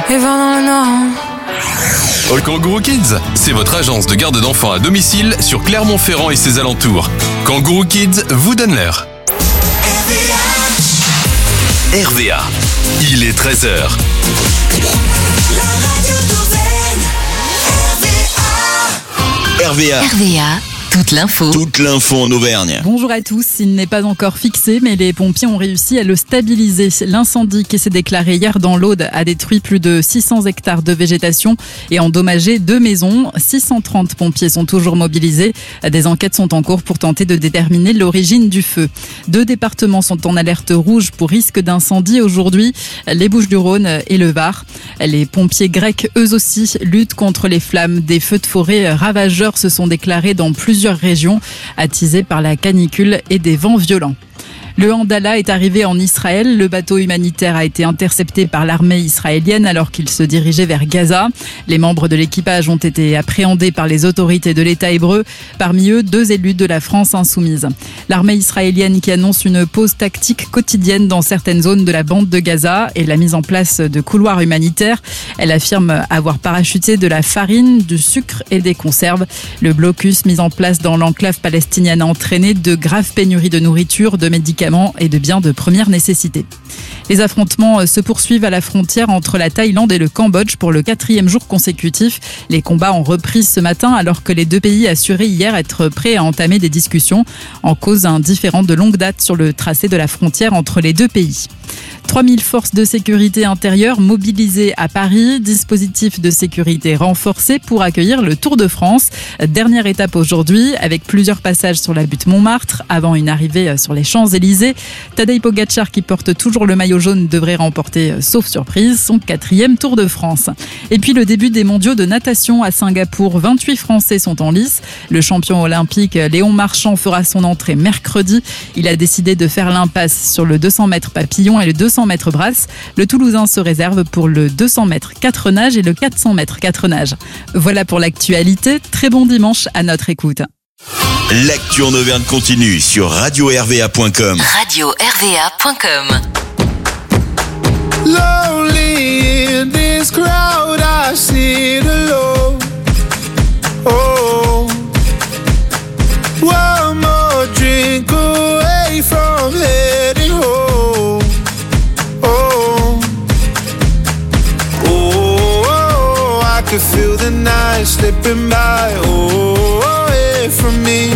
et va dans le Nord. All Kangourou Kids, c'est votre agence de garde d'enfants à domicile sur Clermont-Ferrand et ses alentours. Kangourou Kids vous donne l'heure. RVA, il est 13h. RVA. Toute l'info en Auvergne. Bonjour à tous, il n'est pas encore fixé, mais les pompiers ont réussi à le stabiliser. L'incendie qui s'est déclaré hier dans l'Aude a détruit plus de 600 hectares de végétation et endommagé 2 maisons. 630 pompiers sont toujours mobilisés. Des enquêtes sont en cours pour tenter de déterminer l'origine du feu. 2 départements sont en alerte rouge pour risque d'incendie aujourd'hui, les Bouches-du-Rhône et le Var. Les pompiers grecs, eux aussi, luttent contre les flammes. Des feux de forêt ravageurs se sont déclarés dans plusieurs régions, attisées par la canicule et des vents violents. Le Handala est arrivé en Israël. Le bateau humanitaire a été intercepté par l'armée israélienne alors qu'il se dirigeait vers Gaza. Les membres de l'équipage ont été appréhendés par les autorités de l'État hébreu. Parmi eux, 2 élus de la France insoumise. L'armée israélienne qui annonce une pause tactique quotidienne dans certaines zones de la bande de Gaza et la mise en place de couloirs humanitaires. Elle affirme avoir parachuté de la farine, du sucre et des conserves. Le blocus mis en place dans l'enclave palestinienne a entraîné de graves pénuries de nourriture, de médicaments et de biens de première nécessité. Les affrontements se poursuivent à la frontière entre la Thaïlande et le Cambodge pour le 4e jour consécutif. Les combats ont repris ce matin alors que les 2 pays assuraient hier être prêts à entamer des discussions. En cause un différend de longue date sur le tracé de la frontière entre les 2 pays. 3000 forces de sécurité intérieure mobilisées à Paris, dispositif de sécurité renforcé pour accueillir le Tour de France. Dernière étape aujourd'hui avec plusieurs passages sur la butte Montmartre avant une arrivée sur les Champs-Élysées. Tadej Pogačar qui porte toujours le maillot jaune devrait remporter, sauf surprise, son 4e Tour de France. Et puis le début des mondiaux de natation à Singapour. 28 Français sont en lice. Le champion olympique Léon Marchand fera son entrée mercredi. Il a décidé de faire l'impasse sur le 200 mètres papillon et le 200 mètres brasse. Le Toulousain se réserve pour le 200 mètres 4 nages et le 400 mètres 4 nages. Voilà pour l'actualité. Très bon dimanche à notre écoute. L'actu en Auvergne continue sur radio-rva.com. Radio-rva.com. Lonely in this crowd, I sit alone. Oh, one more drink away from heading home. Oh, oh, I could feel the night slipping by. Oh, away from me.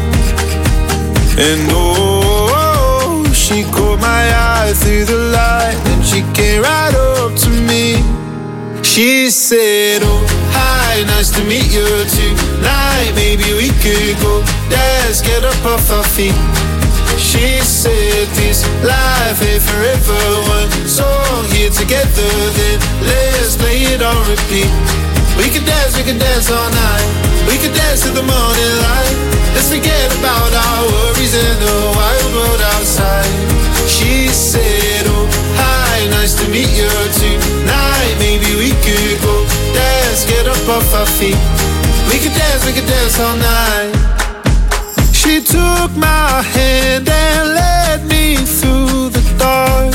And oh, she caught my eye through the light and she came right up to me. She said, oh, hi, nice to meet you tonight. Maybe we could go dance, get up off our feet. She said this life ain't forever. One song here together, then let's play it on repeat. We could dance all night. We could dance till the morning light. Let's forget about our worries and the wild world outside. She said, oh, hi, nice to meet you tonight. Maybe we could go dance, get up off our feet. We could dance all night. She took my hand and led me through the dark.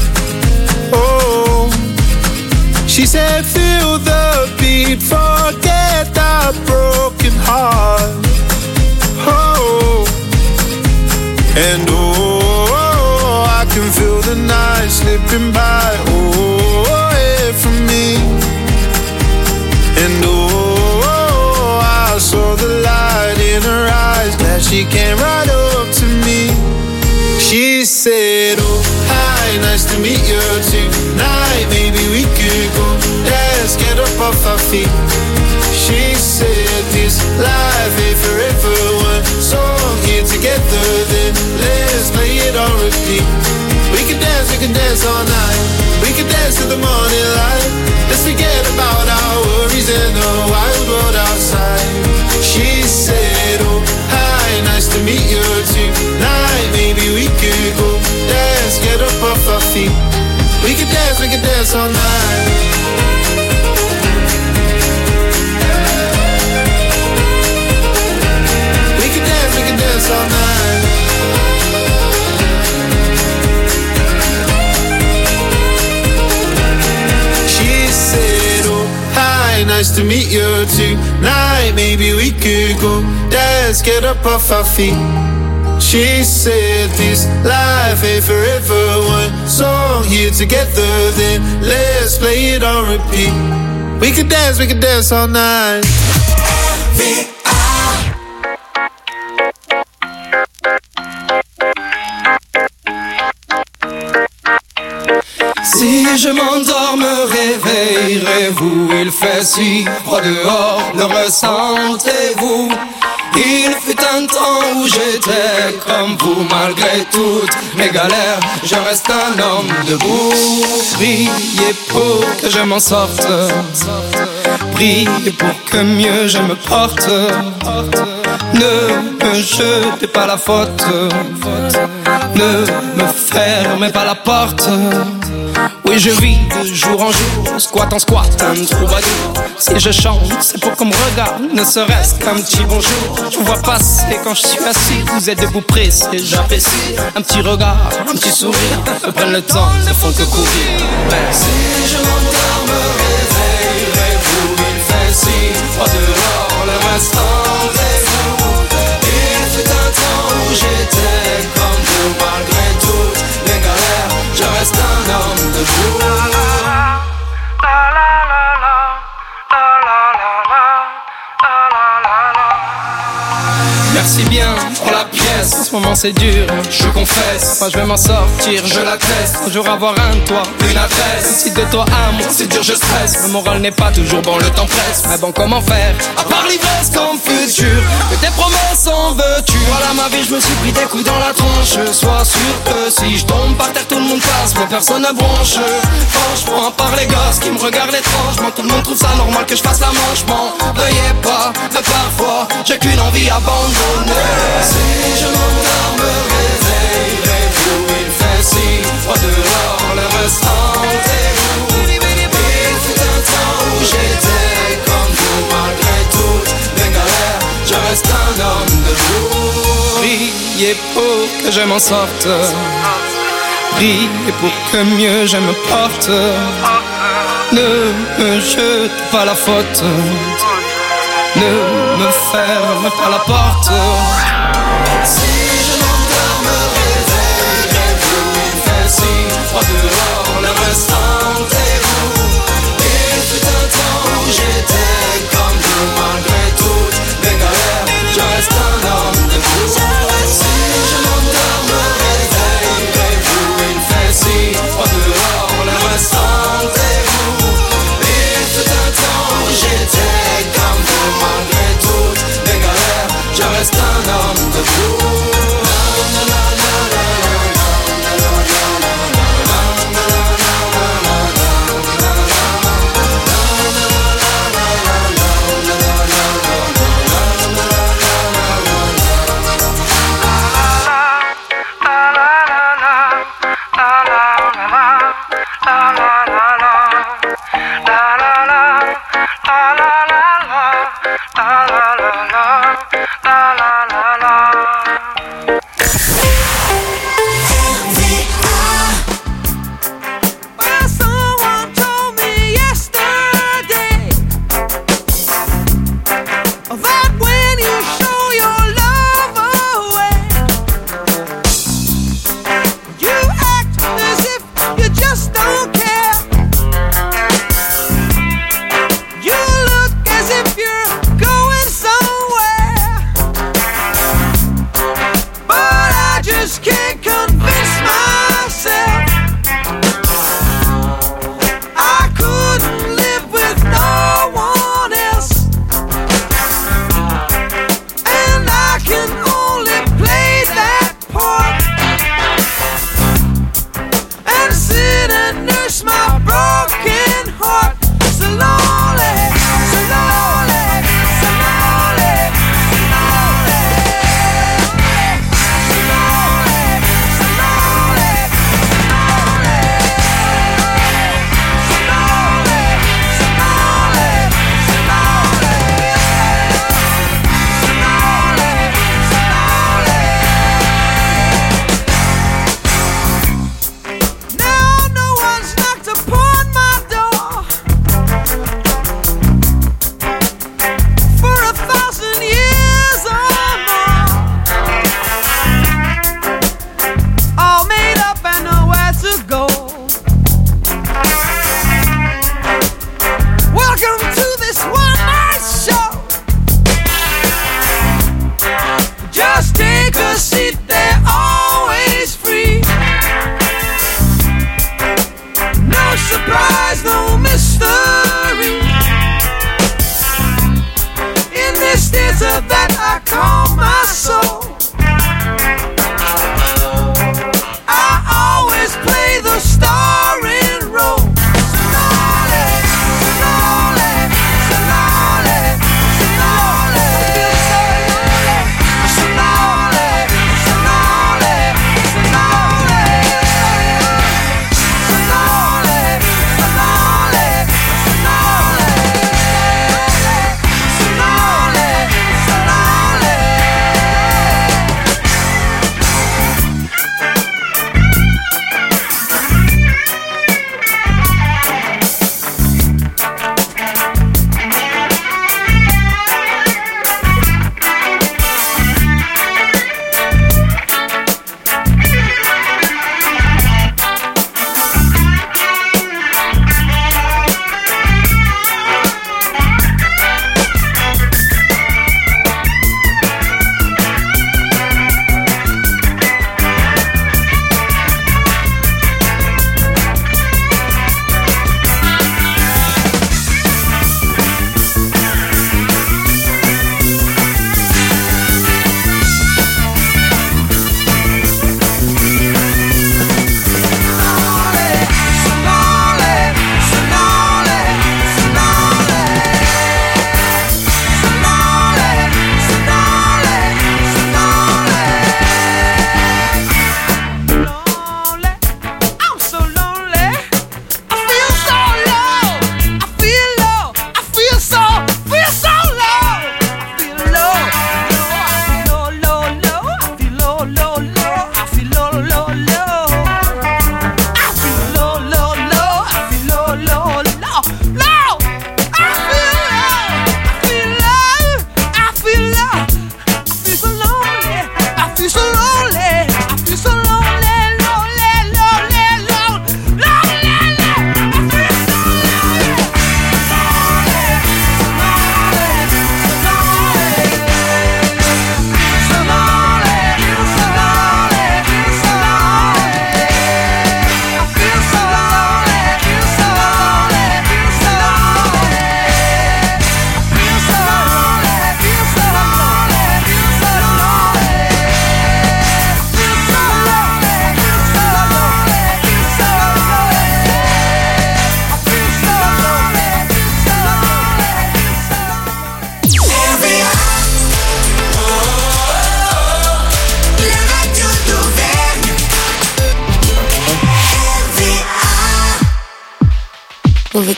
Oh, she said, feel the beat, forget the broken heart. Oh, and oh, I can feel the night slipping by. Oh, away from me. And oh, I saw the light in her eyes. Glad she came right up to me. She said, oh, hi, nice to meet you tonight. Maybe we could go dance, get up off our feet. She said this life ain't forever. One song here together, then let's play it on repeat. We can dance all night. We can dance till the morning light. Let's forget about our worries and the wild world outside. She said, oh, hi, nice to meet you tonight. Maybe we could go dance, get up off our feet. We can dance all night. Dance all night. She said nice to meet you tonight. Maybe we could go dance, get up off our feet. She said this life ain't forever. One song here together, then let's play it on repeat. We could dance all night. Si je m'endors, me réveillerez-vous? Il fait si froid dehors, le ressentez-vous? Il fut un temps où j'étais comme vous, malgré toutes mes galères, je reste un homme debout. Priez pour que je m'en sorte, priez pour que mieux je me porte. Ne me jetez pas la faute, ne me fermez pas la porte. Oui, je vis de jour en jour, squat en squat, un troubadour. Si je chante, c'est pour qu'on me regarde, ne serait-ce qu'un petit bonjour. Je vous vois passer quand je suis assis, vous êtes debout pressé, j'apprécie. Un petit regard, un petit sourire, me prennent le temps, ne font que courir. Si je m'endors, me réveillerez-vous? Il fait si froid dehors, le restant est vous. Il fut un temps où j'étais comme vous, malgré toutes mes galères, je reste un homme debout. Merci bien pour la pièce, en ce moment c'est dur, je confesse. Moi je vais m'en sortir, je l'atteste. Un jour avoir un toit, une adresse. Si de toi à moi c'est dur, je stresse. Le moral n'est pas toujours bon, le temps presse. Mais bon, comment faire, à part l'ivresse comme futur? Que tes promesses en veux-tu? Voilà ma vie, je me suis pris des coups dans la tronche. Sois sûr que si je tombe par terre, tout le monde passe, mais personne ne bronche. Franchement, à part les gosses qui me regardent étrangement, tout le monde trouve ça normal que je fasse la manche. M'en veuillez pas, mais parfois j'ai qu'une envie abandonnée. Si je m'endors, me réveillerez-vous? Il fait si froid dehors, le restant est vous. Il fut un temps où j'étais comme vous, malgré toutes mes galères, je reste un homme debout. Priez pour que je m'en sorte, priez pour que mieux je me porte. Ne me jete pas la faute, ne me ferme pas la porte. Si je m'endors, me réveillerez-vous? Il fait si froid dehors, le restant est vous. Il fut un temps où j'étais comme vous, malgré toutes mes galères, je reste un homme debout. Si je m'endors, me réveillerez-vous? Il fait si froid dehors, le restant est vous. Il fut un temps où j'étais comme vous, malgré toutes mes galères, je reste un homme debout.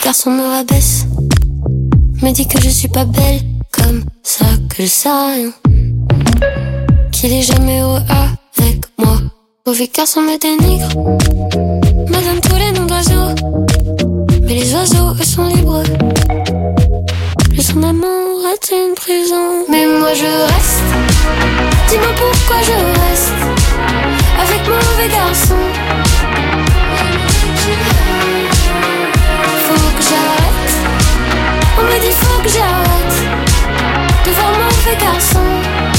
garçon me rabaisse, me dit que je suis pas belle comme ça, que je sais rien, qu'il est jamais heureux avec moi. Mauvais garçon me dénigre, me donne tous les noms d'oiseaux, mais les oiseaux eux sont libres. Le son d'amour est une prison, mais moi je reste. Dis-moi pourquoi je reste avec mon mauvais garçon. Faut que j'arrête. On me dit faut que j'arrête de voir mon mauvais garçon.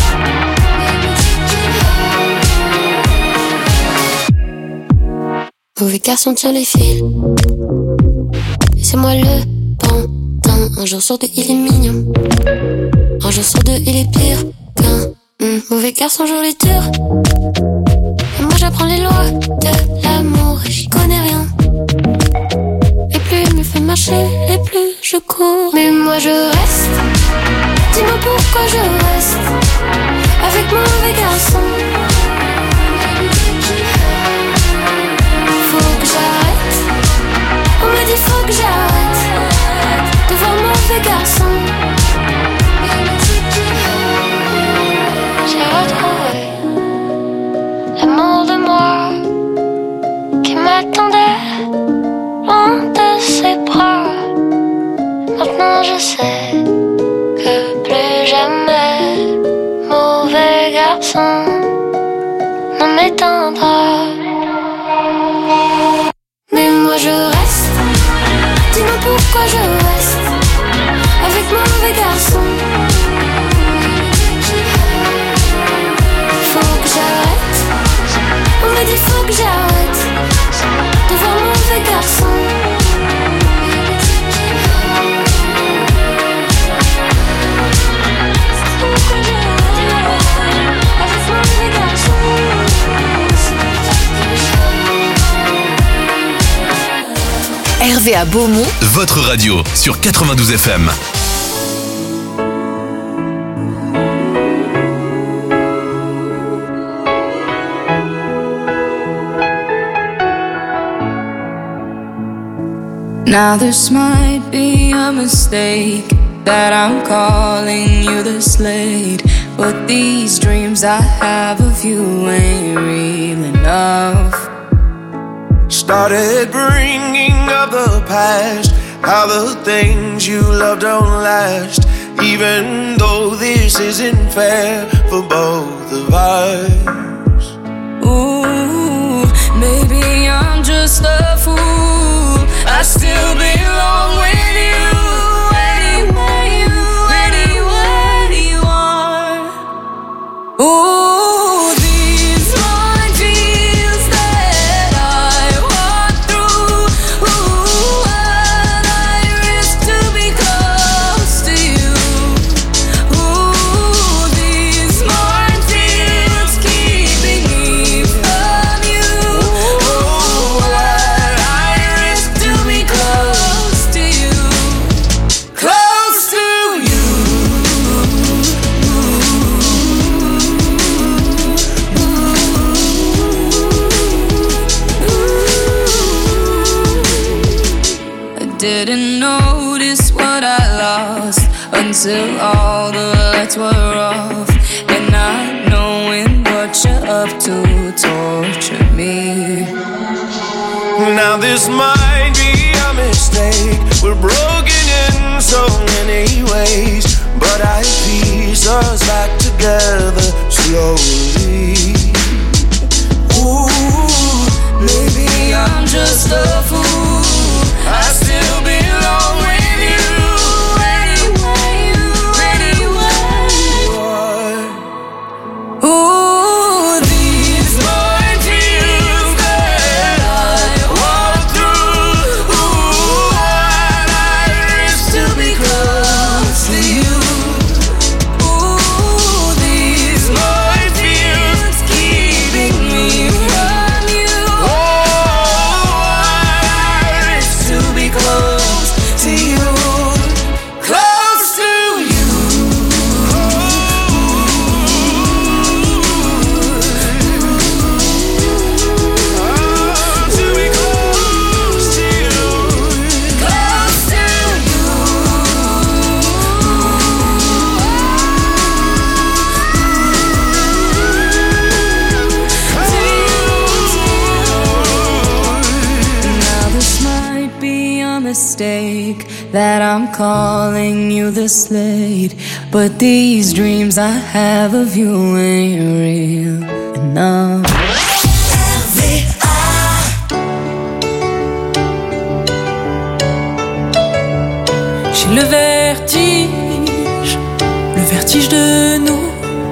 Mauvais garçon tient les fils, et c'est moi le pantin. Un jour sur deux il est mignon, un jour sur deux il est pire qu'un mauvais garçon joue les durs. Et moi j'apprends les lois de l'amour et j'y connais rien. Et plus il me fait marcher, et plus je cours. Mais moi je reste. Dis-moi pourquoi je reste avec mon mauvais garçon. Faut que j'arrête. On me dit faut que j'arrête de voir mon mauvais garçon. J'ai retrouvé l'amour de moi qui m'attendait loin de ses bras. Maintenant je sais que plus jamais mauvais garçon ne m'éteindra. Mais moi je reste. Dis-moi pourquoi je reste avec mon mauvais garçon. Faut que j'arrête. On me dit faut que j'arrête de voir mon mauvais garçon. RVA Beaumont, votre radio sur 92 FM. Now this might be a mistake that I'm calling you this late, but these dreams I have of you ain't real enough. Started bringing up the past, how the things you love don't last, even though this isn't fair for both of us. Ooh, maybe I'm just a fool, I still belong with you, anywhere you are. Ooh, these minefields that I walk through, ooh, what I risk to be close to you. Ooh, these minefields keeping me from you. Ooh, what I risk to be close to you, close to you. I didn't notice what I lost until all the lights were off, and not knowing what you're up to torture me. Now this might be a mistake, we're broken in so many ways, but I piece us back together slowly. Ooh, maybe I'm just a fool, I still belong with you, anywhere you are. Ooh, these minefields that I walk through, ooh, what I risk to be close to you. Ooh, these that I'm calling you this late, but these dreams I have of you ain't real enough. J'ai le vertige de nous.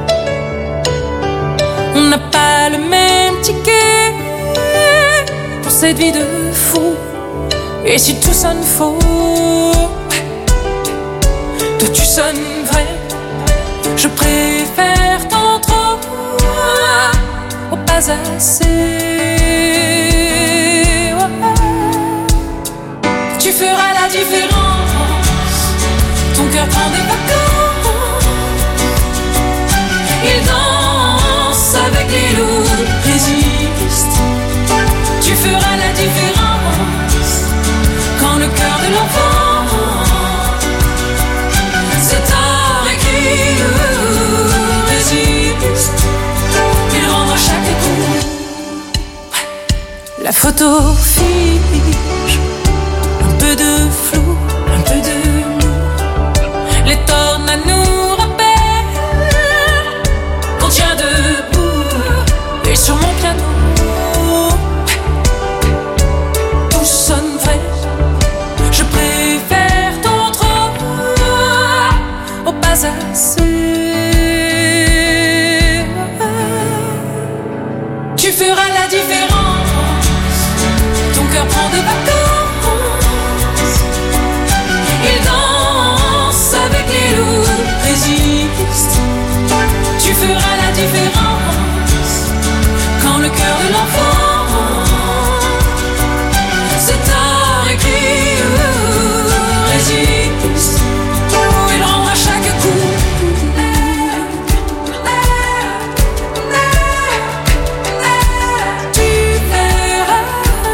On n'a pas le même ticket pour cette vie de fou. Et si tout sonne faux, toi tu sonnes vrai. Je préfère tant trop au pas assez. Tu feras la différence. Ton cœur prend des vacances. Il danse avec les loups, résiste. Tu feras la différence. Quand le cœur de l'enfant c'est tard et qu'il résiste, il rendra chaque coup. La photo fige, un peu de flou, un peu de nous. Les tornades nous rappellent qu'on tient debout. Et sur mon piano tout sonne vrai. Je préfère tant trop au pas assez. Tu feras la différence. Ton cœur prend des vacances. Il danse avec les loups, résiste. Tu feras la différence. Quand le cœur de l'enfant c'est tard et qu'il résiste, il rendra chaque coup. Tu verras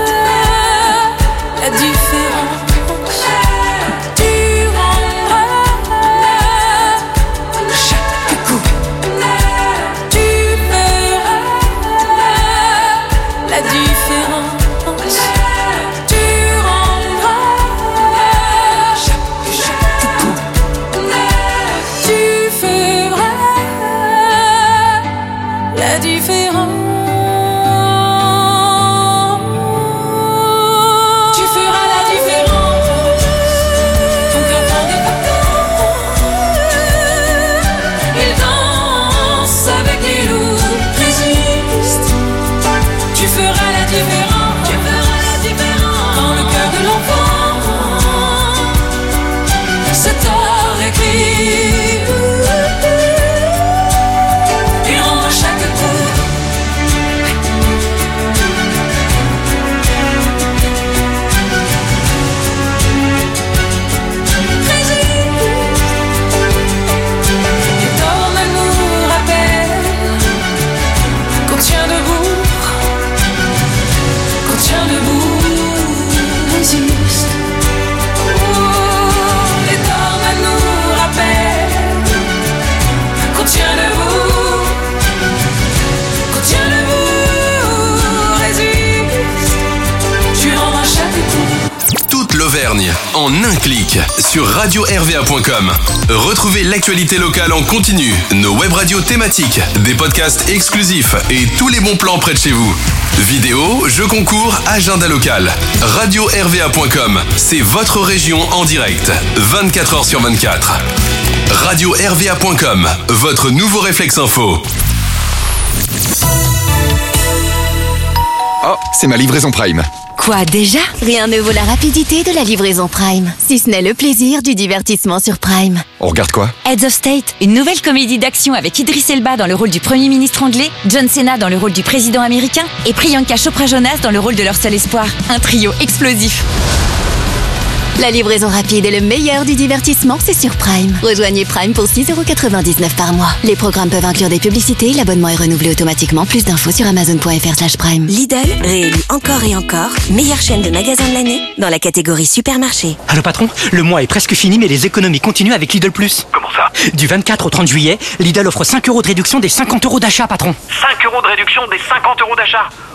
la différence. Tu rendras chaque coup. Tu verras la différence. Tu rendras chaque coup. Tu feras la différence. Tu feras la différence. Ton cœur prend des vacances. Il danse avec les loups, résiste. Tu feras la différence. Tu feras la différence. Quand le cœur de l'enfant c'est tard écrit, il rendra chaque coup. Les tornades nous rappellent qu'on tient debout. Qu'on tient debout, résiste. Les tornades nous rappellent qu'on tient debout. Qu'on tient debout, résiste. Tu rendras chaque coup. Toute l'Auvergne en un clic sur radio-rva.com. Retrouvez l'actualité locale en continu, nos web radios thématiques, des podcasts exclusifs et tous les bons plans près de chez vous. Vidéos, jeux concours, agenda local. Radio-rva.com, c'est votre région en direct, 24 heures sur 24. Radio-rva.com, votre nouveau réflexe info. Oh, c'est ma livraison Prime. Quoi déjà? Rien ne vaut la rapidité de la livraison Prime, si ce n'est le plaisir du divertissement sur Prime. On regarde quoi? Heads of State, une nouvelle comédie d'action avec Idris Elba dans le rôle du Premier ministre anglais, John Cena dans le rôle du président américain et Priyanka Chopra Jonas dans le rôle de leur seul espoir. Un trio explosif. La livraison rapide et le meilleur du divertissement, c'est sur Prime. Rejoignez Prime pour 6,99€ par mois. Les programmes peuvent inclure des publicités, l'abonnement est renouvelé automatiquement. Plus d'infos sur amazon.fr/prime. Lidl, réélu encore et encore, meilleure chaîne de magasins de l'année dans la catégorie supermarché. Allô patron, le mois est presque fini mais les économies continuent avec Lidl Plus. Comment ça? Du 24 au 30 juillet, Lidl offre 5€ de réduction des 50€ d'achat, patron. 5€ de réduction des 50€ d'achat?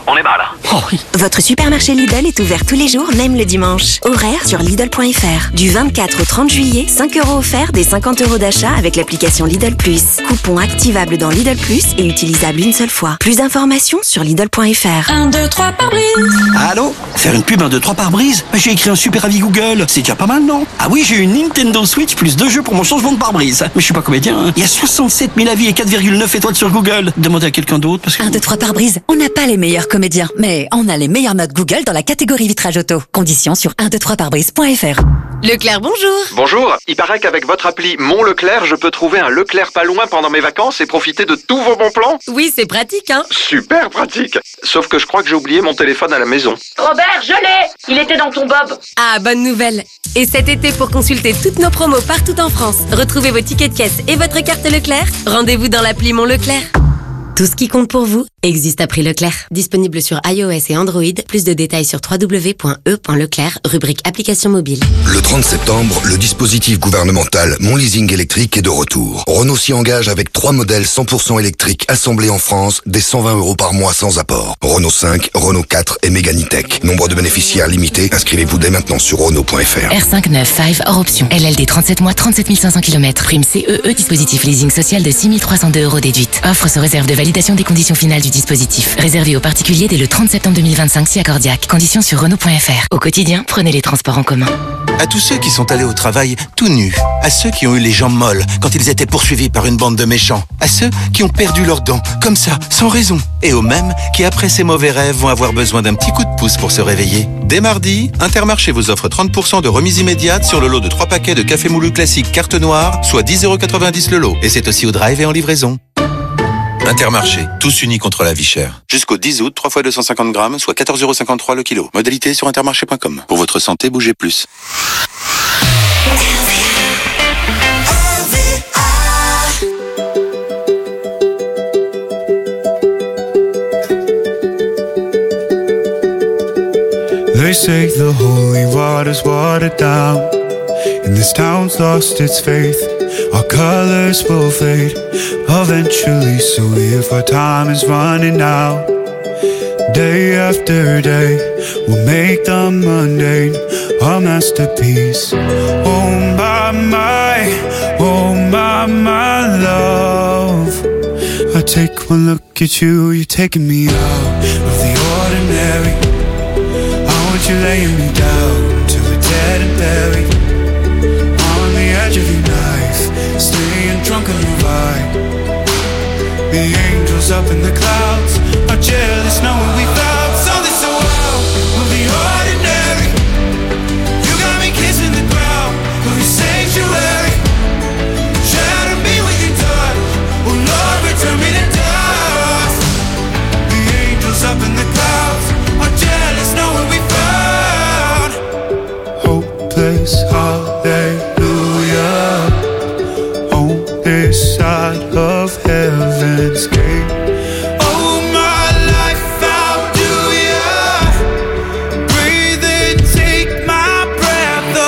on est bas là. Oh oui. Votre supermarché Lidl est ouvert tous les jours, même le dimanche. Horaire sur Lidl.fr. Du 24 au 30 juillet, 5 € offerts des 50 € d'achat avec l'application Lidl Plus. Coupon activable dans Lidl Plus et utilisable une seule fois. Plus d'informations sur Lidl.fr. 1, 2, 3 par brise. Allô? Faire une pub 1, 2, 3 par brise? J'ai écrit un super avis Google. C'est déjà pas mal, non? Ah oui, j'ai une Nintendo Switch plus 2 jeux pour mon changement de pare-brise. Mais je suis pas comédien, hein. Il y a 67 000 avis et 4,9 étoiles sur Google. Demandez à quelqu'un d'autre parce que... 1, 2, 3 par brise. On n'a pas les meilleurs comédiens, mais on a les meilleures notes Google dans la catégorie vitrage auto. Conditions sur 123parbrise.fr. Leclerc, bonjour. Bonjour, il paraît qu'avec votre appli Mon Leclerc, je peux trouver un Leclerc pas loin pendant mes vacances et profiter de tous vos bons plans. Oui, c'est pratique, hein. Super pratique. Sauf que je crois que j'ai oublié mon téléphone à la maison. Robert, je l'ai. Il était dans ton bob. Ah, bonne nouvelle. Et cet été, pour consulter toutes nos promos partout en France, retrouvez vos tickets de caisse et votre carte Leclerc, rendez-vous dans l'appli Mon Leclerc. Tout ce qui compte pour vous existe à prix Leclerc. Disponible sur iOS et Android. Plus de détails sur www.e.leclerc, rubrique application mobile. Le 30 septembre, le dispositif gouvernemental Mon Leasing électrique est de retour. Renault s'y engage avec 3 modèles 100% électriques assemblés en France, dès 120 € par mois sans apport. Renault 5, Renault 4 et Mégane E-Tech. Nombre de bénéficiaires limité. Inscrivez-vous dès maintenant sur Renault.fr. R5 9 5 hors option. LLD 37 mois, 37 500 km. Prime CEE, dispositif leasing social de 6 302 € déduite. Offre se réserve de validation des conditions finales du dispositif. Réservé aux particuliers dès le 30 septembre 2025 si accordiaque. Conditions sur Renault.fr. Au quotidien, prenez les transports en commun. À tous ceux qui sont allés au travail tout nus. À ceux qui ont eu les jambes molles quand ils étaient poursuivis par une bande de méchants. À ceux qui ont perdu leurs dents, comme ça, sans raison. Et aux mêmes qui, après ces mauvais rêves, vont avoir besoin d'un petit coup de pouce pour se réveiller. Dès mardi, Intermarché vous offre 30% de remise immédiate sur le lot de 3 paquets de café moulu classique carte noire, soit 10,90 € le lot. Et c'est aussi au drive et en livraison. Intermarché, tous unis contre la vie chère. Jusqu'au 10 août, 3 fois 250 grammes, soit 14,53 € le kilo. Modalité sur intermarché.com. Pour votre santé, bougez plus. They say the holy water's watered down, and this town's lost its faith. Our colors will fade eventually, so if our time is running out, day after day, we'll make the mundane a masterpiece. Oh my love, I take one look at you, you're taking me out of the ordinary. I want you laying me down till we're dead and buried, on the edge of your knife, staying drunk on your vibe. The angels up in the clouds are jealous knowing we found something so wild of the ordinary. You got me kissing the ground of your sanctuary. Shatter me with your touch, oh Lord, return me to dust. The angels up in the clouds are jealous knowing we found hopeless hallelujah on this side of heaven's gate. Oh my life, how do ya breathe and take my breath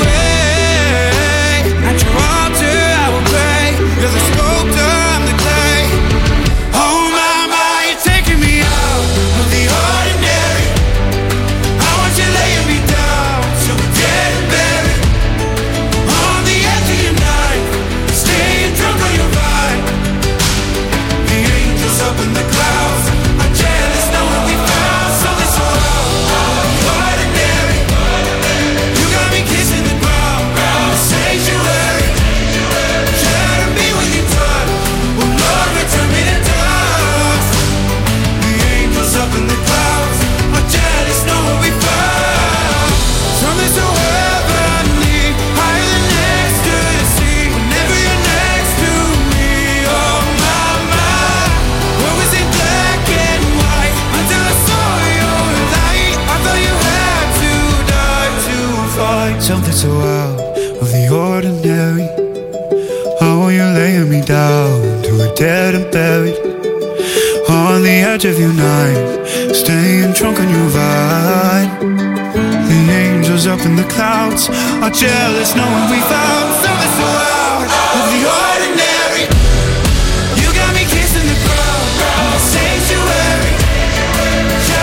away? At your altar I will pray, you're the sculptor, I'm the clay. Oh my, you're taking me out of the ordinary. I want you laying me down till we're dead and buried, on the edge of your knife, staying drunk on your vibe. The angels up in the clouds are jealous knowing we found something so ordinary. You got me kissing the ground in the sanctuary. Shatter me with your touch, oh Lord, return me to dust. The angels up in the clouds are jealous knowing we found something so heavenly, higher than ecstasy. Whenever you're next to me, oh my, what was it black and white until I saw your light? I thought you had to die to find something so out of the ordinary. Oh, you're laying me down to a dead and buried, on the edge of your knife, staying drunk on your vine. The angels up in the clouds are jealous knowing we found something so out of the ordinary. You got me kissing the ground in the sanctuary.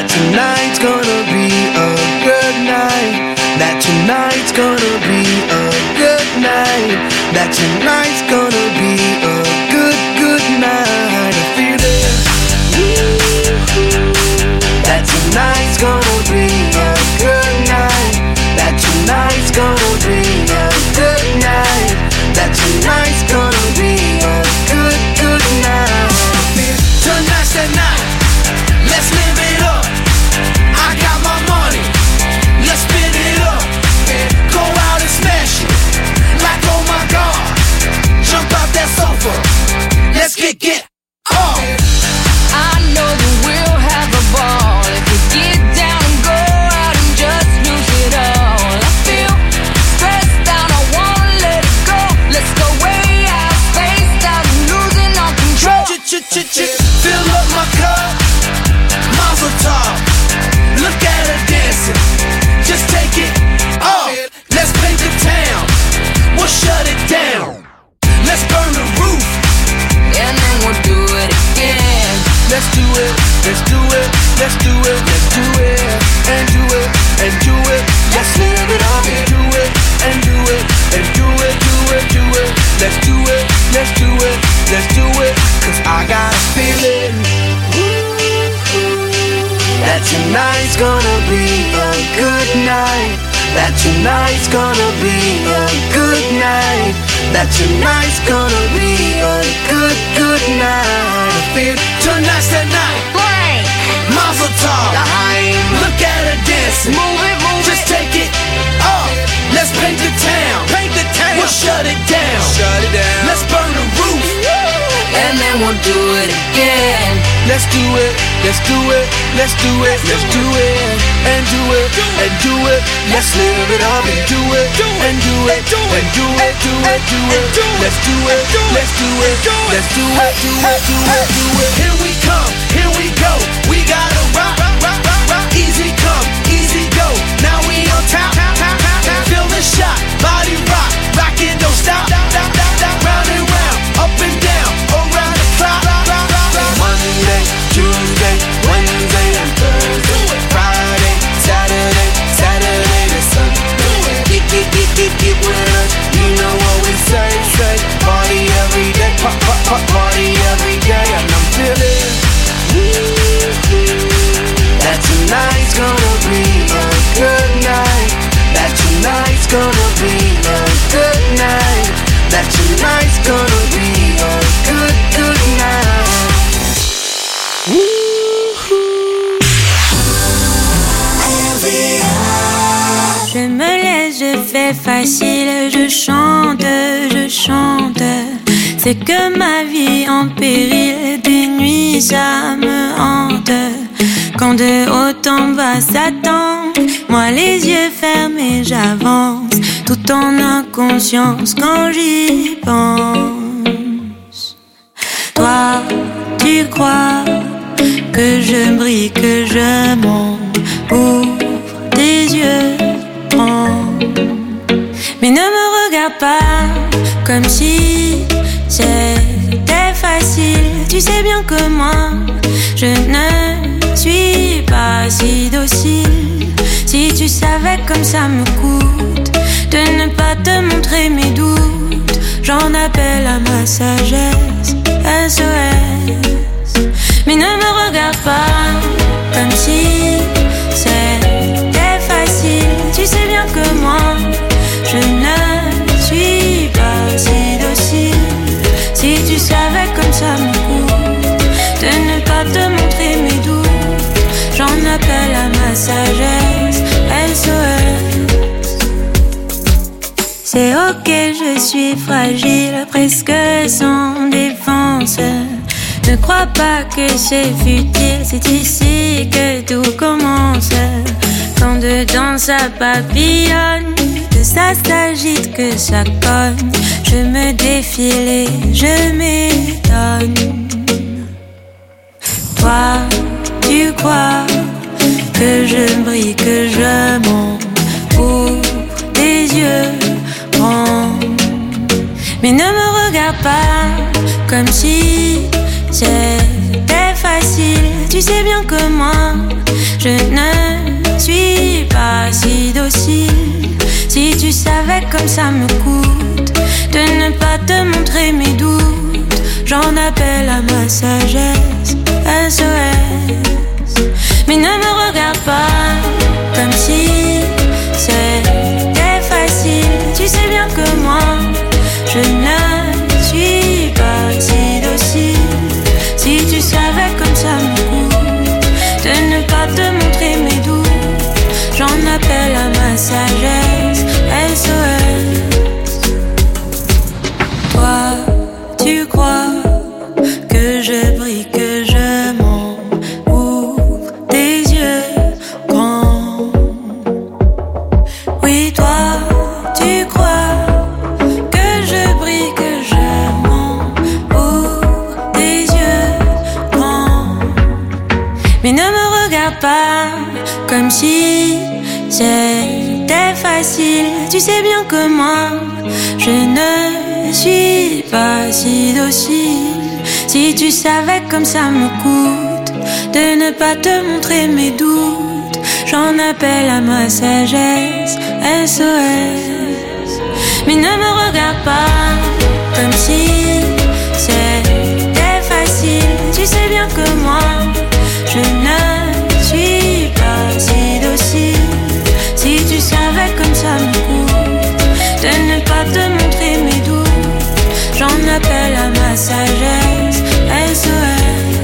That tonight's gonna be a good night. That tonight's gonna be a good night. That tonight's gonna be a good night. I feel it. That tonight's gonna be a good night. That tonight's gonna be a good night. That tonight's gonna be a good night. Tonight's the night. Let's live it up. I got my money. Let's spin it up. Go out and smash it. Like oh my God. Jump out that sofa. Let's get off. I know that we'll have a ball if we get down and go out and just lose it all. I feel stressed out, I wanna let it go. Let's go way out, spaced out and losing all control. Fill up my cup, Mazel tov. Look at her dancing, just take it off. Let's paint the town, we'll shut it down. Let's burn the roof, and then we'll do it again. Let's do it, let's do it, let's do it, let's do it, and do it, and do it. Let's live it up and do it, and do it, and do it, do it, do it. Let's do it, let's do it, let's do it. Cause I got a feeling that tonight's gonna be a good night. That tonight's gonna be a good night. That tonight's gonna be a good night. I feel tonight's the night. Mazel tov. Look at her dancing. Move it, just take it off. Let's paint the town. We'll shut it down. Let's burn the roof, and then we'll do it again. Let's do it, let's do it, let's do it, let's do it, and do it, and do it. Let's live it up and do it, and do it, and do it, do it, do it. Let's do it, let's do it, let's do it, do it, do it, do it. Here we come, here we go. We gotta rock, rock, rock, rock. Easy come, easy go. Now we on top, feel the shot, body rock, rockin', don't stop, round and round, up and down, around the clock. Monday, Tuesday, Wednesday and Thursday, Friday, Saturday, Saturday to Sunday. Get with us, you know what we say. Party every day, party every day, and I'm feeling that tonight's gonna be a good night. That tonight's gonna be a good night. That tonight's gonna be a good night. Je me laisse, je fais facile, je chante. C'est que ma vie en péril, des nuits ça me hante. Quand de haut en bas s'attend, moi les yeux fermés j'avance, tout en inconscience quand j'y pense. Toi, tu crois que je brille, que je monte, ouvre tes yeux, prends. Mais ne me regarde pas comme si c'était facile. Tu sais bien que moi, je ne suis pas si docile. Si tu savais comme ça me coûte de ne pas te montrer mes doutes, j'en appelle à ma sagesse, SOS. Mais ne me regarde pas comme si c'était facile. Tu sais bien que moi, je ne suis pas si docile. Si tu savais comme ça me coûte de ne pas te montrer mes doutes, j'en appelle à ma sagesse, SOS. C'est ok, je suis fragile, presque sans défense. Ne crois pas que c'est futile, c'est ici que tout commence. Quand dedans ça papillonne, que ça s'agite, que ça cogne, je me défile et je m'étonne. Toi, tu crois que je brille, que je monte, ouvre tes yeux, prends. Mais ne me regarde pas comme si c'était facile. Tu sais bien que moi, je Je ne suis pas si docile. Si tu savais comme ça me coûte de ne pas te montrer mes doutes, j'en appelle à ma sagesse, SOS. Mais ne me regarde pas comme si c'était facile. Tu sais bien que moi, je ne suis pas si docile. Si tu savais comme ça me coûte de ne pas te montrer mes doutes, j'en appelle à ma sagesse, SOS. Toi, tu crois que je brille, que je m'ouvre des yeux grands. Oui, toi, tu crois que je brille, que je m'ouvre des yeux grands. Mais ne me regarde pas comme si c'était facile. Tu sais bien que moi, je ne suis pas si docile. Si tu savais comme ça me coûte de ne pas te montrer mes doutes, j'en appelle à ma sagesse, SOS. Mais ne me regarde pas comme si c'était facile. Tu sais bien que moi, je ne suis pas si docile. Si tu savais comme ça me coûte de ne pas te montrer mes doutes, j'en appelle à ma sagesse, SOS.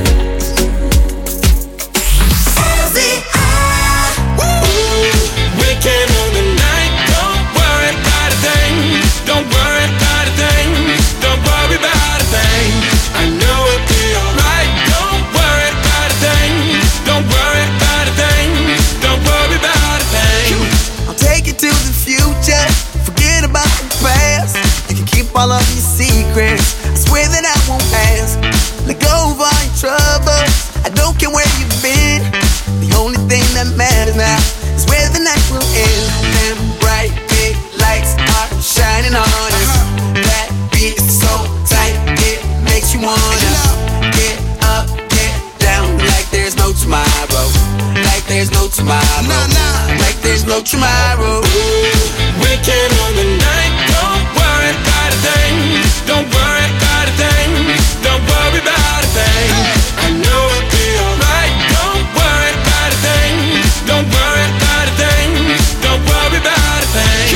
All of your secrets, I swear that I won't ask. Let go of all your troubles, I don't care where you've been. The only thing that matters now is where the night will end. Them bright big lights are shining on us. That beat is so tight, it makes you wanna get up, get down, like there's no tomorrow. Like there's no tomorrow. Like there's no tomorrow. Weekend on the night, don't worry about a thing. Don't worry about a thing. Don't worry about a thing. I know it'll be alright. Don't worry about a thing. Don't worry about a thing. Don't worry about a thing.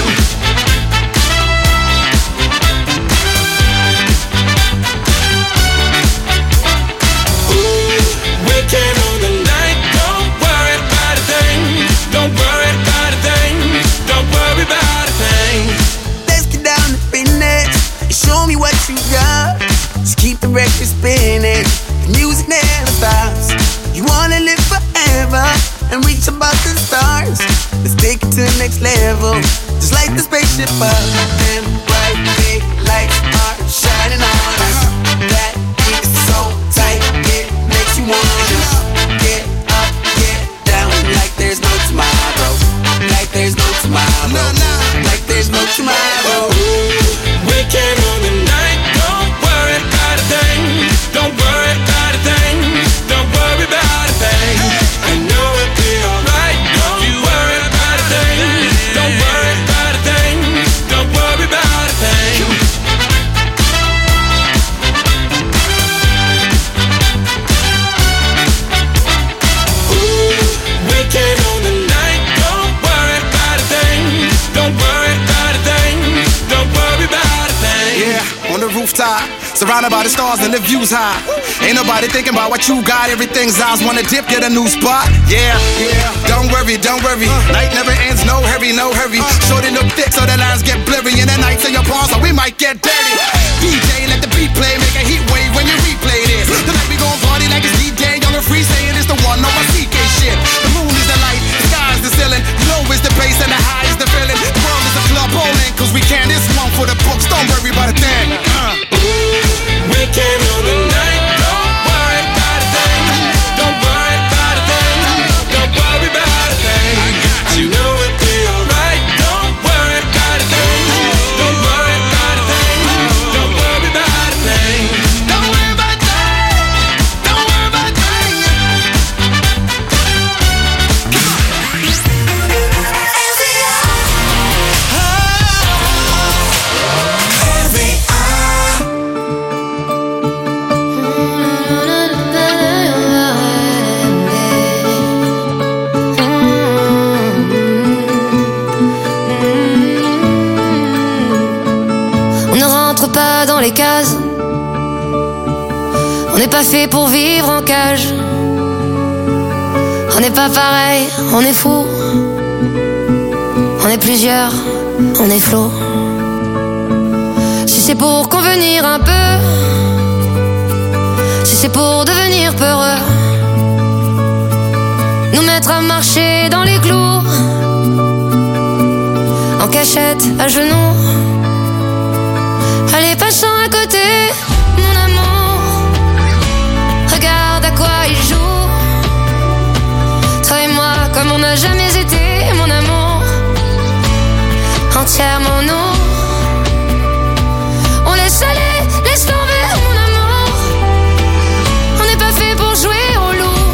Weekend on the night. Don't worry about a thing. Don't worry about a thing. Don't worry about a thing. Let's get down to business. Show me what you got. Just keep the record spinning. The music never stops. You wanna live forever and reach above the stars. Let's take it to the next level. Just like the spaceship up. Them bright big lights are shining on us. That beat is so tight, it makes you wanna get up, get down, like there's no tomorrow. Like there's no tomorrow. Like there's no tomorrow. Weekend on the night, don't worry about a thing. Don't worry about a thing. Don't worry about a thing. I know it'll be alright. Don't you worry about a thing. Don't worry about a thing. Don't worry about a thing. Weekend on the night, don't worry about a thing. Don't worry about a thing. Don't worry about a thing. Yeah, on the rooftop, surrounded by the stars and the views high. Ain't nobody thinking about what you got. Everything's ours. Wanna dip, get a new spot. Yeah, yeah. Don't worry, don't worry. Night never ends. No hurry, no hurry. Shorty look thick so the lines get blurry. And the nights in your palms, so we might get dirty. DJ, let the beat play. Make a heat wave when you replay this. Tonight we gon' party like it's DJ. Young and free, saying it's the one. No more CK shit. The moon is the light, the sky is the ceiling. Low is the bass and the high is the feeling. The world is a club bowling, cause we can. This one for the books. Don't worry about a thing. Weekend on the night, don't worry about a thing. Don't worry about a thing. Don't worry about a thing. I know it'll be alright. Don't worry about a thing. Don't worry about a thing. Don't worry about a thing. Don't worry about a thing. Don't worry about a thing. les cases. On n'est pas fait pour vivre en cage. On n'est pas pareil, on est fou. On est plusieurs, on est flot. Si c'est pour convenir un peu, si c'est pour devenir peureux, nous mettre à marcher dans les clous, en cachette, à genoux. Allez, passons à côté, mon amour. Regarde à quoi il joue. Toi et moi, comme on n'a jamais été, mon amour. Entièrement nous. On laisse aller, laisse tomber, mon amour. On n'est pas fait pour jouer au loup.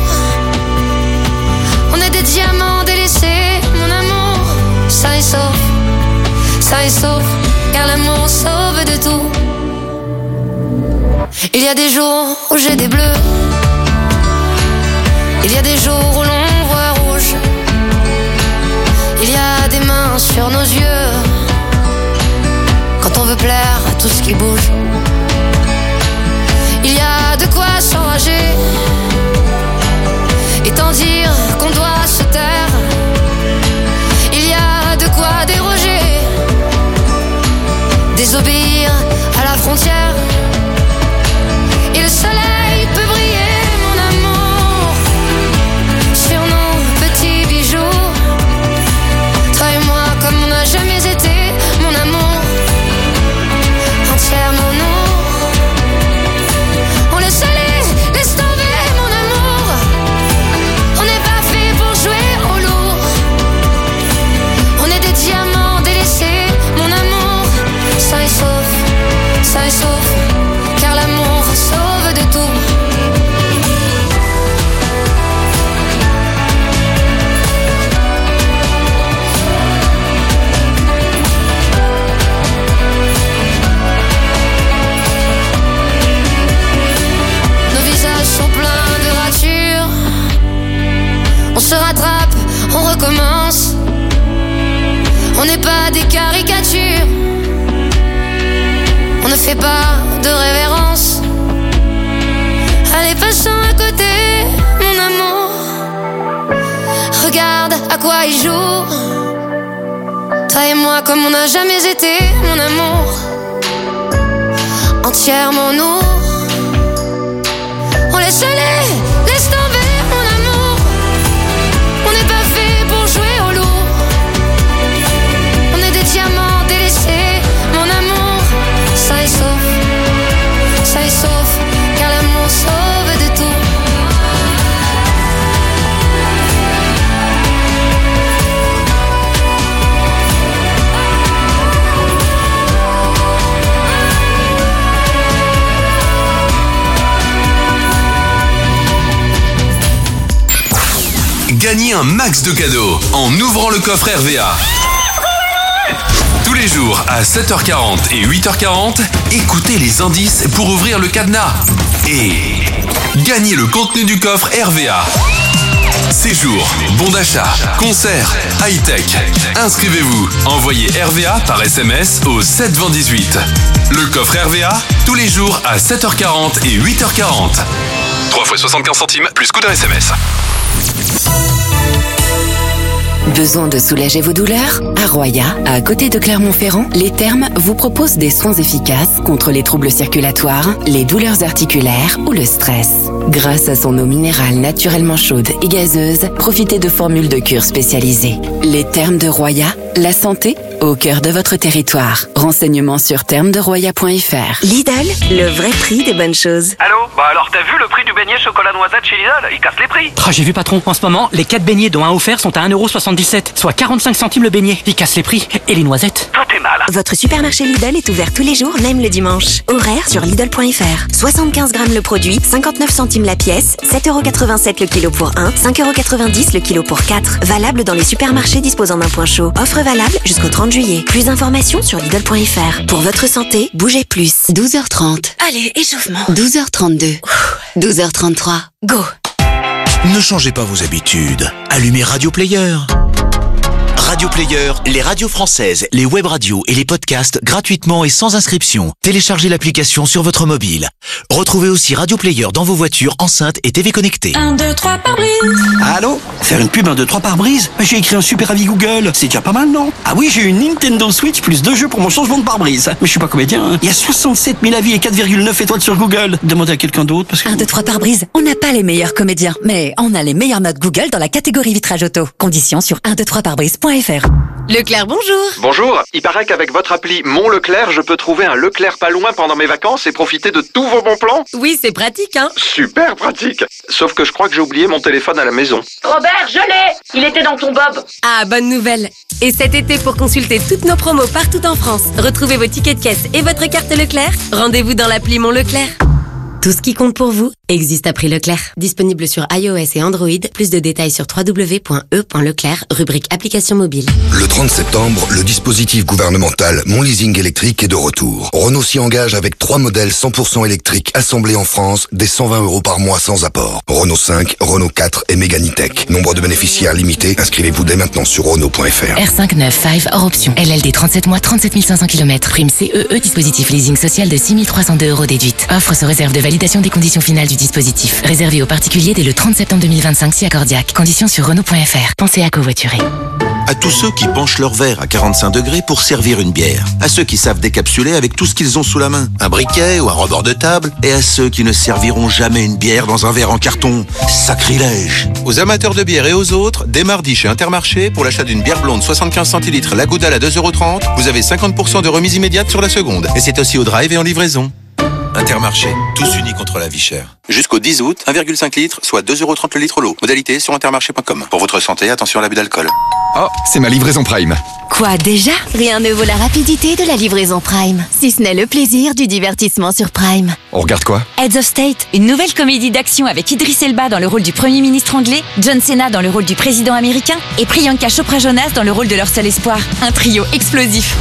On est des diamants délaissés, mon amour. Sain et sauf, car l'amour sauve de tout. Il y a des jours où j'ai des bleus. Il y a des jours où l'on voit rouge. Il y a des mains sur nos yeux quand on veut plaire à tout ce qui bouge. Il y a de quoi s'enrager et tant dire qu'on doit se taire. Il y a de quoi déroger, désobéir à la frontière. Et le soleil peut briller, mon amour, sur nos petits bijoux. Toi et moi, comme on n'a jamais été, mon amour. Entièrement nous. On laisse aller, laisse tomber, mon amour. On n'est pas fait pour jouer au lourd. On est des diamants délaissés, mon amour. Sain et sauf, car l'amour sauve de tout. Nos visages sont pleins de ratures. On se rattrape, on recommence. On n'est pas des caricatures. On ne fait pas de révérence. Allez, passons à côté, mon amour. Regarde à quoi il joue. Toi et moi, comme on n'a jamais été, mon amour. Entièrement nous. On laisse aller, laisse tomber, mon amour. On n'est pas fait pour jouer au loup. On est des diamants délaissés, mon amour. Sain et sauf, car l'amour sauve de tout. Gagnez un max de cadeaux en ouvrant le coffre RVA. Tous les jours à 7h40 et 8h40, écoutez les indices pour ouvrir le cadenas. Et gagnez le contenu du coffre RVA. Séjour, bon d'achat, concert, high-tech. Inscrivez-vous, envoyez RVA par SMS au 72018. Le coffre RVA, tous les jours à 7h40 et 8h40. 3 fois 75 centimes plus coût d'un SMS. Besoin de soulager vos douleurs? À Roya, à côté de Clermont-Ferrand, les Thermes vous proposent des soins efficaces contre les troubles circulatoires, les douleurs articulaires ou le stress. Grâce à son eau minérale naturellement chaude et gazeuse, profitez de formules de cure spécialisées. Les Thermes de Roya, la santé au cœur de votre territoire. Renseignements sur thermesderoya.fr. Lidl, le vrai prix des bonnes choses. Allô? Bah alors t'as vu le prix du beignet chocolat noisette chez Lidl? Il casse les prix. J'ai vu patron, en ce moment, les 4 beignets dont un offert sont à 1,77€, soit 45 centimes le beignet. Il casse les prix. Et les noisettes? Tout est mal. Votre supermarché Lidl est ouvert tous les jours, même le dimanche. Horaire sur Lidl.fr. 75 grammes le produit, 59 centimes la pièce, 7,87€ le kilo pour 1, 5,90€ le kilo pour 4. Valable dans les supermarchés disposant d'un point chaud. Offre valable jusqu'au 30 juillet. Plus d'informations sur Lidl.fr. Pour votre santé, bougez plus. 12h30. Allez, échauffement. 12h32. 12h33. Go. Ne changez pas vos habitudes. Allumez Radio Player. Radio Player, les radios françaises, les web radios et les podcasts gratuitement et sans inscription. Téléchargez l'application sur votre mobile. Retrouvez aussi Radio Player dans vos voitures, enceintes et TV connectées. 1, 2, 3 par brise. Allô? Faire une pub 1, 2, 3 par brise? J'ai écrit un super avis Google. C'est déjà pas mal, non? Ah oui, j'ai une Nintendo Switch plus 2 jeux pour mon changement de pare-brise. Mais je suis pas comédien, hein. Il y a 67 000 avis et 4,9 étoiles sur Google. Demandez à quelqu'un d'autre parce que... 1, 2, 3 par brise. On n'a pas les meilleurs comédiens, mais on a les meilleures notes Google dans la catégorie vitrage auto. Conditions sur 123parbrise.fr. Leclerc, bonjour. Bonjour, il paraît qu'avec votre appli Mon Leclerc, je peux trouver un Leclerc pas loin pendant mes vacances et profiter de tous vos bons plans. Oui, c'est pratique, hein. Super pratique. Sauf que je crois que j'ai oublié mon téléphone à la maison. Robert, je l'ai. Il était dans ton bob. Ah, bonne nouvelle. Et cet été, pour consulter toutes nos promos partout en France, retrouvez vos tickets de caisse et votre carte Leclerc, rendez-vous dans l'appli Mon Leclerc. Tout ce qui compte pour vous existe à prix Leclerc. Disponible sur iOS et Android. Plus de détails sur www.e.leclerc, rubrique application mobile. Le 30 septembre, le dispositif gouvernemental Mon Leasing électrique est de retour. Renault s'y engage avec 3 modèles 100% électriques assemblés en France, dès 120 € par mois sans apport. Renault 5, Renault 4 et Mégane E-Tech. Nombre de bénéficiaires limité. Inscrivez-vous dès maintenant sur Renault.fr. R5 9 5 hors option. LLD 37 mois, 37 500 km. Prime CEE, dispositif leasing social de 6 302 € déduite. Offre se réserve de validation des conditions finales du dispositif. Réservé aux particuliers dès le 30 septembre 2025 si accordiaque. Conditions sur Renault.fr. Pensez à covoiturer. À tous ceux qui penchent leur verre à 45 degrés pour servir une bière. À ceux qui savent décapsuler avec tout ce qu'ils ont sous la main. Un briquet ou un rebord de table. Et à ceux qui ne serviront jamais une bière dans un verre en carton. Sacrilège. Aux amateurs de bière et aux autres, dès mardi chez Intermarché, pour l'achat d'une bière blonde 75 centilitres la Goudal à 2,30 €, vous avez 50% de remise immédiate sur la seconde. Et c'est aussi au drive et en livraison. Intermarché, tous unis contre la vie chère. Jusqu'au 10 août, 1,5 litre, soit 2,30 € le litre l'eau. Modalité sur intermarché.com. Pour votre santé, attention à l'abus d'alcool. Oh, c'est ma livraison Prime. Quoi déjà? Rien ne vaut la rapidité de la livraison Prime, si ce n'est le plaisir du divertissement sur Prime. On regarde quoi? Heads of State, une nouvelle comédie d'action avec Idris Elba dans le rôle du Premier ministre anglais, John Cena dans le rôle du président américain et Priyanka Chopra Jonas dans le rôle de leur seul espoir. Un trio explosif.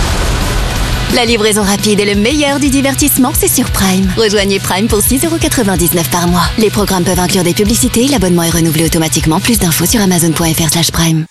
La livraison rapide et le meilleur du divertissement, c'est sur Prime. Rejoignez Prime pour 6,99 € par mois. Les programmes peuvent inclure des publicités, l'abonnement est renouvelé automatiquement. Plus d'infos sur amazon.fr/prime.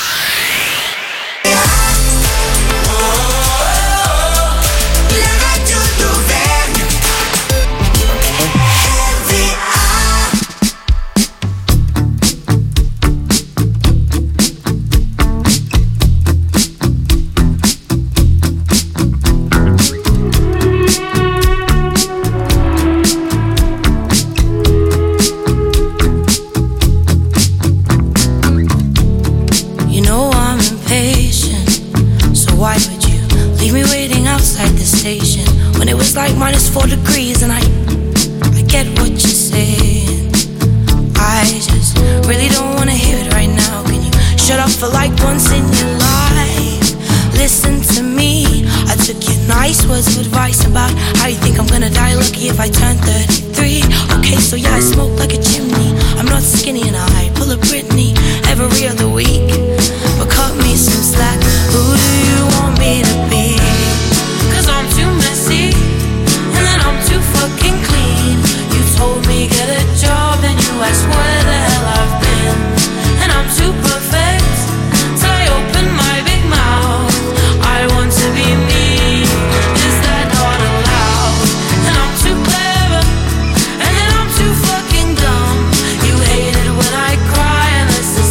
Like -4 degrees, and I get what you're saying. I just really don't wanna hear it right now. Can you shut up for like once in your life? Listen to me. I took your nice words of advice about how you think I'm gonna die lucky if I turn 33. Okay, so yeah, I smoke like a chimney. I'm not skinny and I pull a Britney every other week. But cut me some slack. Who do you want me to be? 'Cause I'm too messy. I'm too fucking clean. You told me get a job and you asked where the hell I've been. And I'm too perfect, so I open my big mouth. I want to be me, is that not allowed? And I'm too clever, and then I'm too fucking dumb. You hate it when I cry and listen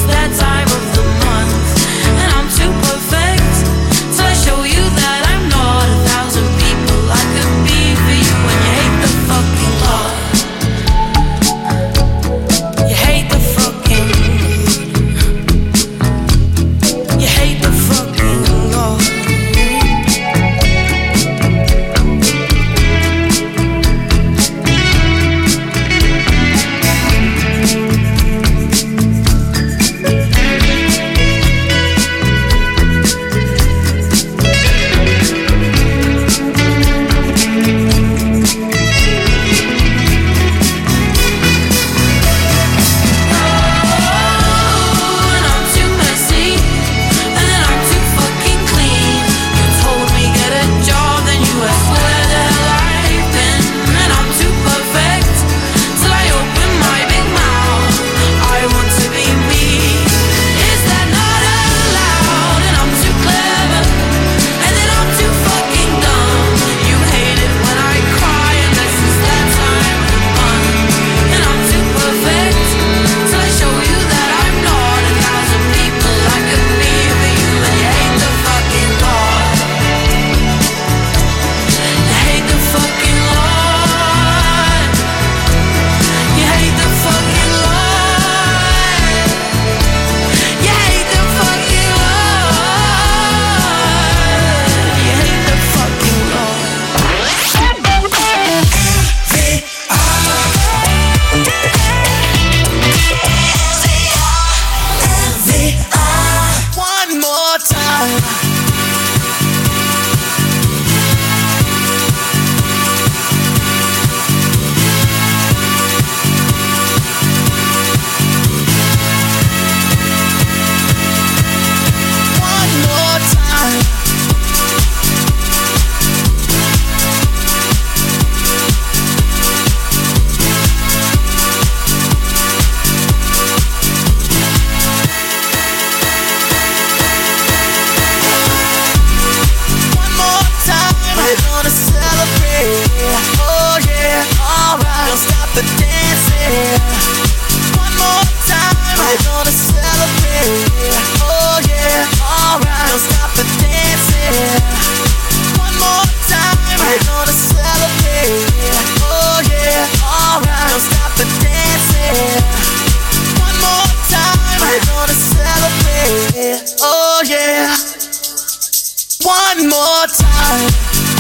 One more time.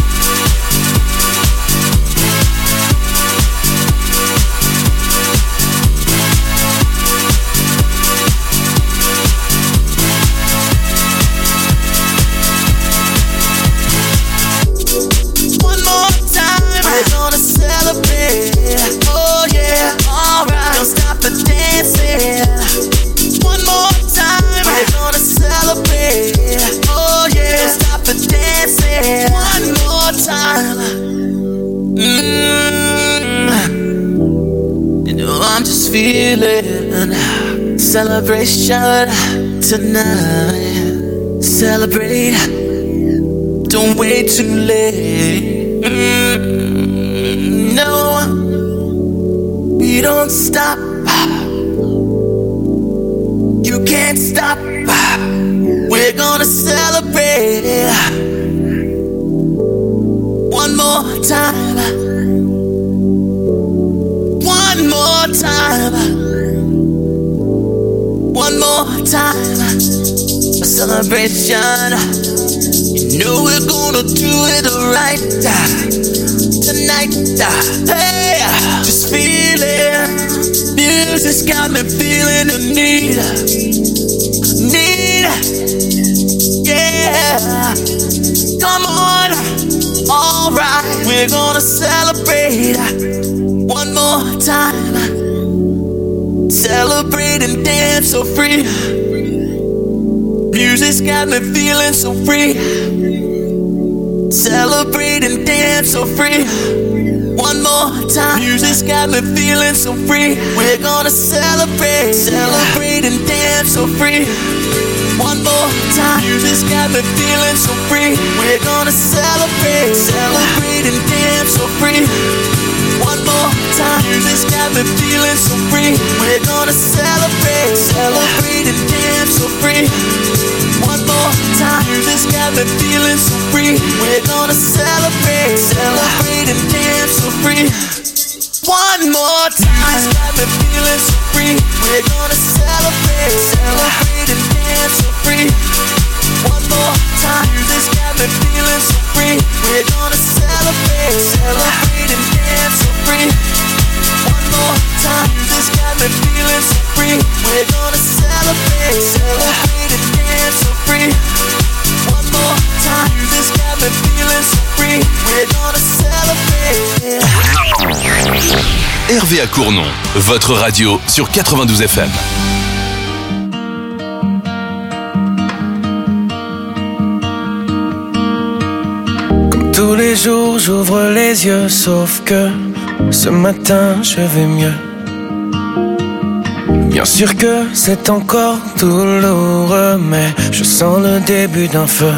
We're gonna celebrate, oh yeah, alright. Don't stop the dancing. One more time, we're gonna celebrate, oh yeah. Don't stop the dancing. One more time. You know I'm just feeling celebration tonight. Celebrate, don't wait too late. No, we don't stop. You can't stop. We're gonna celebrate. One more time. One more time. One more time. A celebration. You know we're gonna do it right tonight. Hey, just feel it. Music's got me feeling the need. Yeah. Come on. Alright, we're gonna celebrate one more time. Celebrate and dance so free. Music's got me feeling so free. Celebrate and dance so free. One more time. Music's got me feeling so free. We're gonna celebrate. Celebrate and dance so free. One more time. Music's got me feeling so free. We're gonna celebrate. Celebrate and dance so free. One more time. Music's got me feeling so free. We're gonna celebrate. Celebrate and dance so free. One more time. Music's got me feeling so free. We're gonna celebrate. Celebrate and dance so free. One more time. Music's got me feeling so free. We're gonna celebrate. Celebrate and dance so free. One more time. Music's got me feeling so free. We're gonna celebrate. Celebrate and dance so free. One more time. Music's got me feeling so free. We're gonna celebrate. Celebrate and dance so free. One more time. Music's got me feeling so free. We're gonna celebrate. Hervé à Cournon, votre radio sur 92 FM. Comme tous les jours, j'ouvre les yeux, sauf que ce matin, je vais mieux. Bien sûr que c'est encore douloureux, mais je sens le début d'un feu.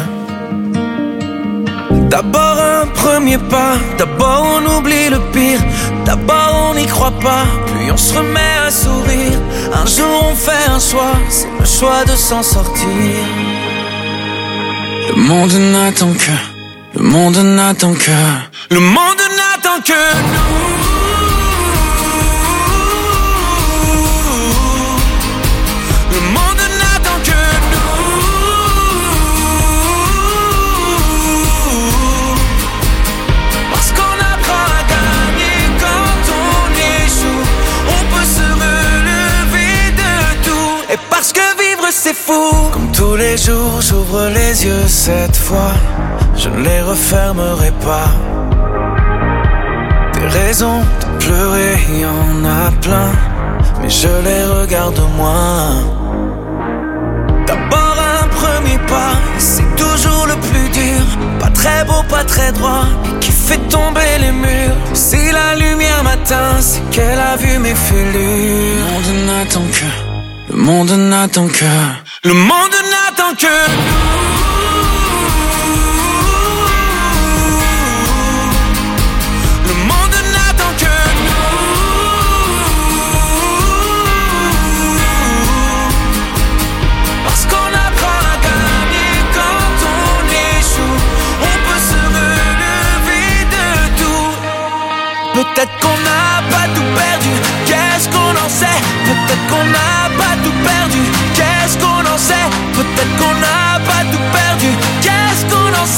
D'abord un premier pas, d'abord on oublie le pire. D'abord on n'y croit pas, puis on se remet à sourire. Un jour on fait un choix, c'est le choix de s'en sortir. Le monde n'attend que, le monde n'attend que, le monde n'attend que nous. C'est fou. Comme tous les jours, j'ouvre les yeux cette fois. Je ne les refermerai pas. Des raisons de pleurer, il y en a plein, mais je les regarde moins. D'abord un premier pas, c'est toujours le plus dur. Pas très beau, pas très droit, et qui fait tomber les murs. Si la lumière m'atteint, c'est qu'elle a vu mes fêlures. Le monde n'attend que, le monde n'attend que, le monde n'attend que nous. Le monde n'attend que nous. Parce qu'on apprend à gagner quand on échoue. On peut se relever de tout. Peut-être qu'on n'a pas tout perdu, qu'est-ce qu'on en sait? Peut-être qu'on n'a pas tout perdu, qu'est-ce qu'on en sait? Peut-être qu'on n'a pas tout perdu, qu'est-ce qu'on en sait?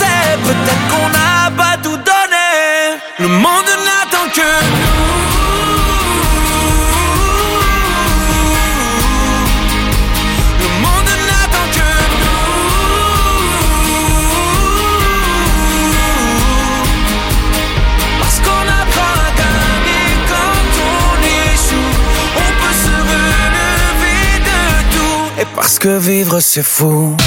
que vivre c'est fou.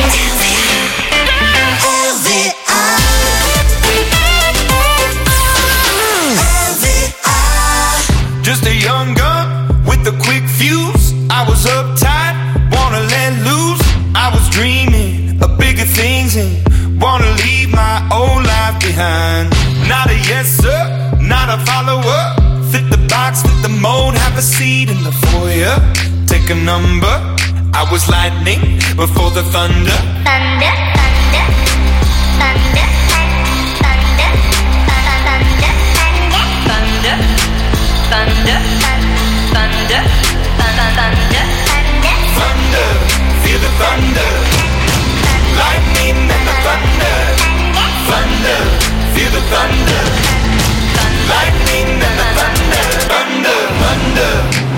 Just a young gun with a quick fuse. I was uptight, wanna let loose. I was dreaming of bigger things and wanna leave my old life behind. Not a yes sir, not a follower. Fit the box, fit the mold, have a seat in the foyer. Take a number. I was lightning before the thunder. Thunder, thunder, thunder, thunder, thunder, thunder, thunder, thunder, thunder, thunder, feel the thunder. Lightning and the thunder. Thunder, feel the thunder. Lightning and the thunder. Thunder, thunder,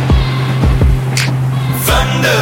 thunder.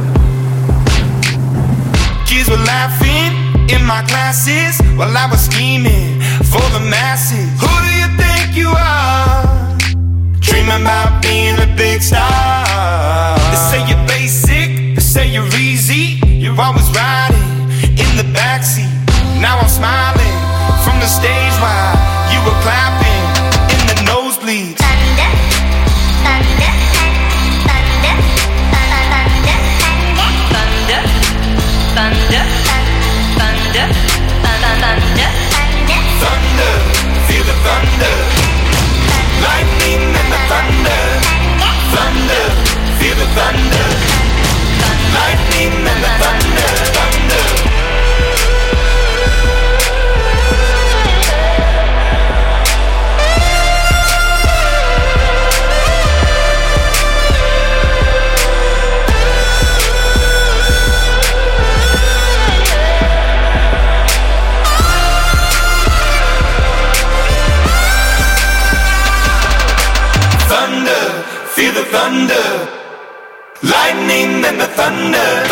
Kids were laughing in my classes while I was scheming for the masses. Who do you think you are? Dreaming about being a big star. They say you're basic, they say you're easy. You're always riding in the backseat. Now I'm smiling from the stage while you were clapping in the nosebleeds. Thunder, thunder, thunder, thunder, thunder, thunder, thunder, thunder, thunder, feel the thunder. Lightning and the thunder. Thunder, feel the thunder. Lightning and the thunder. Thunder. Thunder, feel the thunder. Lightning and the thunder.